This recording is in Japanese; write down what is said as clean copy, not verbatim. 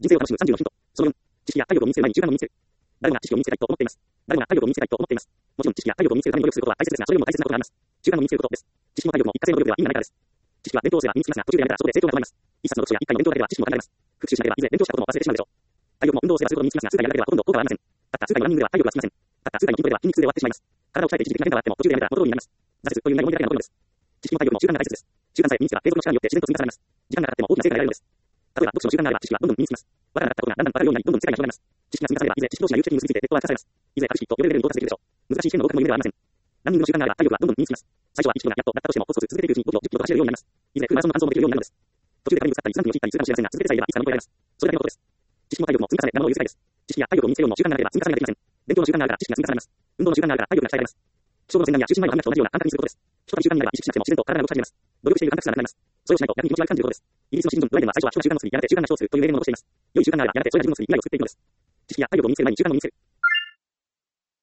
人生を楽しむ30のヒント。その4、知識や体力を身につける前に習慣を身につける。誰もが知識を身につけたいと思っています。誰もが体力を身につけたいと思っています。もちろん知識や体力を身につけるために努力することは大切ですが、それよりも大切なことがあります。習慣を身につけることです。知識も体力も一過性の努力では意味がないからです。知識は勉強をすれば身につきますが、途中でやめたらそこで成長が止まります。一冊の読書や一回の勉強だけでは知識も限られます。復習しなければいずれ勉強したことも忘れてしまうでしょう。体力も運動をすればするほど身につきますが、数回やるだけではほとんど効果はありません。たった数回のランニングでは体力がつきません。たった数回の筋トレでは筋肉痛で終わってしまいます。体を鍛えて一時的な変化があっても途中でやめたら元通りになります。挫折という名に思いだけが残るのです。知識も体力も習慣が大切です。習慣さえ身につけば継続の力によって自然と積み重ねます。時間がかかっても大きな成果が得られるのです。例えば読書の習慣があれば知識はどんどん身につきます。わからなかったことがだんだんわかるようになり、どんどん世界が広がります。知識が積み重ねればいずれ知識同士が有機的に結びついてネットワーク化されます。いずれ各識と呼べるレベルに到達できるでしょう。難しい試験の合格も夢ではありません。ランニングの習慣があれば体力はどんどん身につきます。最初は1キロがやっとだったとしてもコツコツ続けていくうちに5キロ、10キロと走れるようになります。いずれフルマラソンの完走もできるようになるのです。途中で壁にぶつかったり3キロ切ったりするかもしれませんが、続けてさえいればいつか乗り越えられます。それだけのことです。知識も体力も積み重ね、山を許さないです。知識や体力を身につけるようにも習慣がなければ積み重ねができません。勉強の習慣があるから知識が積み重ねます。運動の習慣があるから体力が鍛えられます。基礎の洗顔や就寝前の歯磨きと同じような簡単にすることです。基礎的習慣になれば意識しなくても自然と体が動き始めます。努力している感覚すらなくなります。それをしないと逆に気持ち悪く感じることです。イギリスの新人ドライデンは最初は基礎の習慣の次にやがて習慣が主張するという例文を残しています。良い習慣があればやがてそれら自分の次に未来を作っていくのです。知識や体力を身につける前に習慣を身につける。